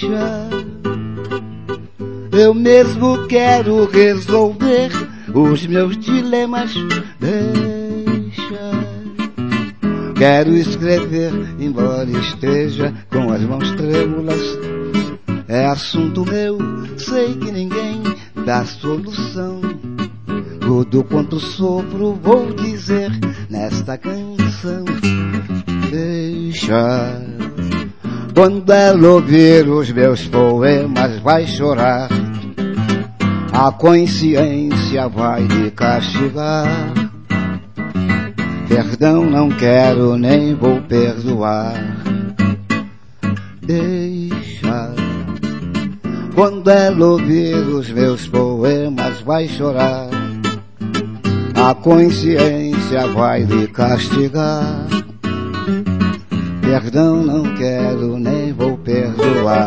Deixa, eu mesmo quero resolver os meus dilemas. Deixa, quero escrever, embora esteja com as mãos trêmulas. É assunto meu, sei que ninguém dá solução. Tudo quanto sofro vou dizer nesta canção. Deixa, quando ela ouvir os meus poemas vai chorar. A consciência vai me castigar. Perdão não quero nem vou perdoar. Deixa, quando ela ouvir os meus poemas vai chorar. A consciência vai lhe castigar. Perdão não quero nem vou perdoar.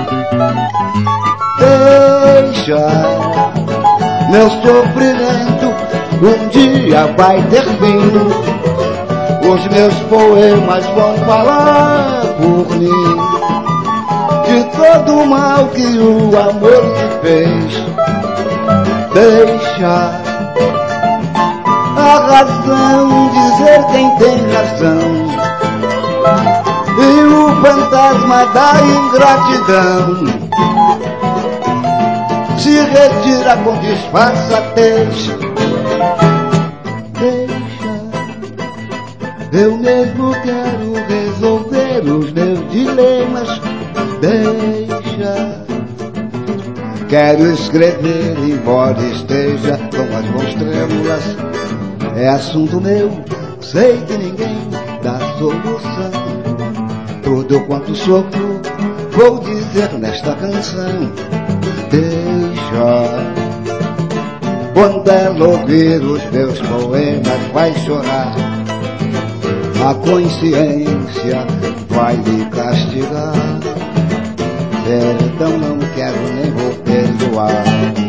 Deixa, meu sofrimento um dia vai ter fim. Os meus poemas vão falar por mim, de todo o mal que o amor me fez. Deixa a razão dizer quem tem razão, e o fantasma da ingratidão se retira com disfarçatez. Deixa, eu mesmo quero resolver os meus dilemas. Deixa, quero escrever, embora esteja com as mãos trêmulas. É assunto meu, sei que ninguém dá solução. Tudo quanto sofro vou dizer nesta canção. Deixa, quando ela ouvir os meus poemas vai chorar. A consciência vai lhe castigar. Perdão não quero nem vou perdoar.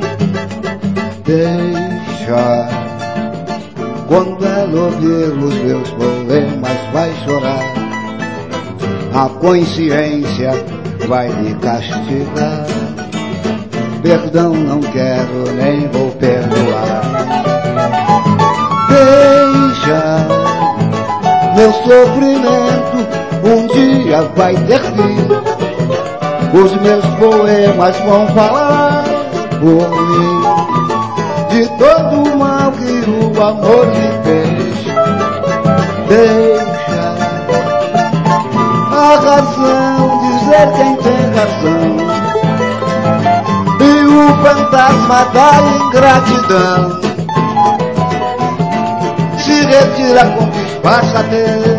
Deixa, quando ela ouvir os meus poemas vai chorar. A consciência vai lhe castigar. Perdão não quero nem vou perdoar. Deixa, meu sofrimento um dia vai ter fim. Os meus poemas vão falar por mim, de todo o mal que o amor me fez. Deixa a razão dizer quem tem razão, e o fantasma da ingratidão se retira com disfarçatez.